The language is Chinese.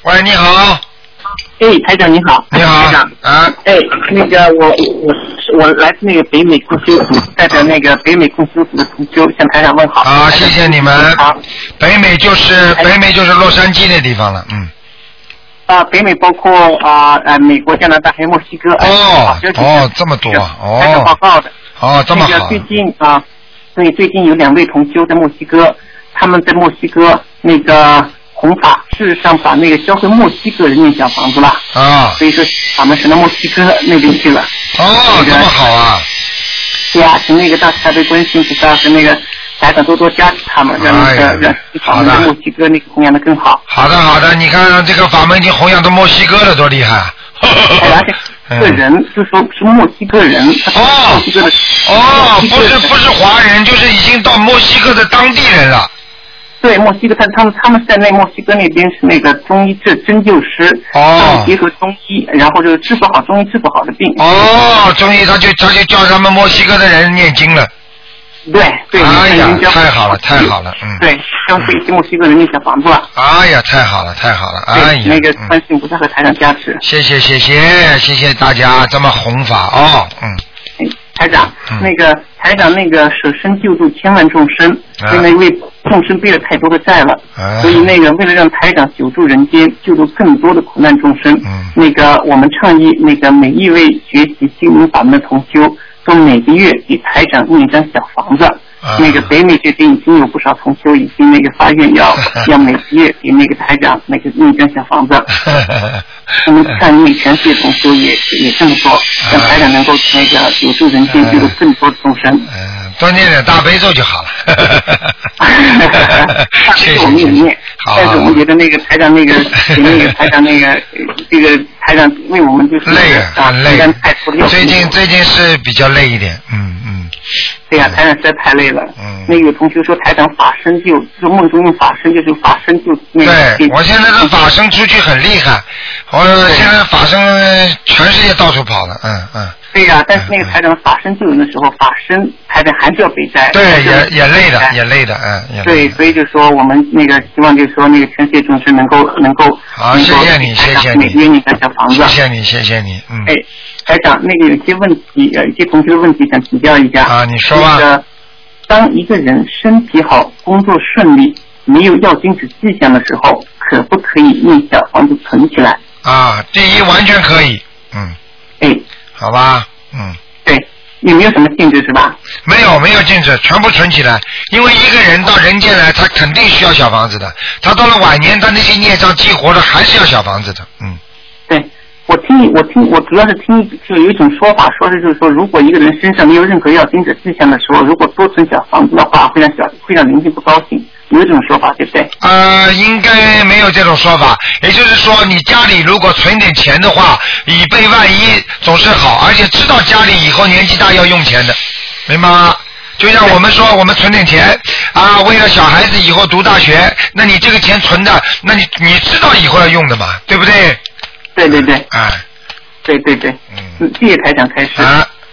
喂，你好。 哎，台长你好。 你好。 台长。 啊。 哎，那个我来自那个北美共修组，带着那个北美共修组的同修向台长问好。 好，谢谢你们。北美就是洛杉矶那地方了， 北美包括美国、加拿大还有墨西哥。 这么多台长报告的。 这么好。 那个最近有2位同修在墨西哥，他们在墨西哥那个弘法，事实上把那个教会墨西哥人念小房子了。所以说他们是到墨西哥那边去了。 这么好啊。 对啊，请那个大慈大悲观世音菩萨和那个台长多多加持他们，让那个让法门在墨西哥那个弘扬的更好。 好的，你看这个法门已经弘扬到墨西哥了，多厉害！ 而且这个人就说是墨西哥人。墨西哥的。 不是华人，就是已经到墨西哥的当地人了。 对，墨西哥他们在那墨西哥那边是那个中医针灸师，他们结合中医，然后就治不好中医治不好的病。 中医他就叫他们墨西哥的人念经了。 对。 哎呀，太好了。 对，教会一些墨西哥人念小房子了。 哎呀，太好了。哎呀， 那个观世音菩萨和台长加持。 谢谢大家这么弘法台长，那个台长那个舍身救助千万众生，因为众生背了太多的债了，所以那个为了让台长久住人间，救助更多的苦难众生，那个我们倡议那个每一位学习心灵法门的同修，都每个月给台长念一张小房子。那个北美这边已经有不少同修已经那个发愿要每个月给那个台长那个念一张小房子。我们看你全世界同修也这么做，让台长能够那个久住人间，救助更多的众生。 多念点大悲咒就好了。 谢谢我们也念，但是我们觉得那个台长那个给那个台长那个这个台长为我们就是累很累，最近是比较累一点， 对呀，台长实在太累了。那个有同学说台长法身就是梦中用法身，就是法身就那个。 对，我现在的法身出去很厉害，我现在法身全世界到处跑了， 对呀，但是那个台长法身救人的时候，法身台长还是要背债。 对，也累的， 对，所以就说我们那个希望就是说那个全世界众生能够。 好，谢谢你。 每个月你的小房子。 谢谢你。 台长，那个有些问题，一些同学的问题想请教一下。 你说吧。 那个，当一个人身体好、工作顺利、没有要经者迹象的时候，可不可以念小房子存起来？ 第一完全可以。好吧。 对，也没有什么禁止是吧？ 没有禁止，全部存起来。因为一个人到人间来，他肯定需要小房子的。他到了晚年，他那些孽障激活了，还是要小房子的。 对。我主要是听就有一种说法，说是就是说，如果一个人身上没有任何要经者迹象的时候，如果多存小房子的话，会让灵性不高兴，有这种说法，对不对？ 应该没有这种说法。也就是说，你家里如果存点钱的话，以备万一总是好，而且知道家里以后年纪大要用钱的，明白吗？就像我们说，我们存点钱为了小孩子以后读大学，那你这个钱存的，那你知道以后要用的嘛，对不对？ 对。对。谢谢台长开示。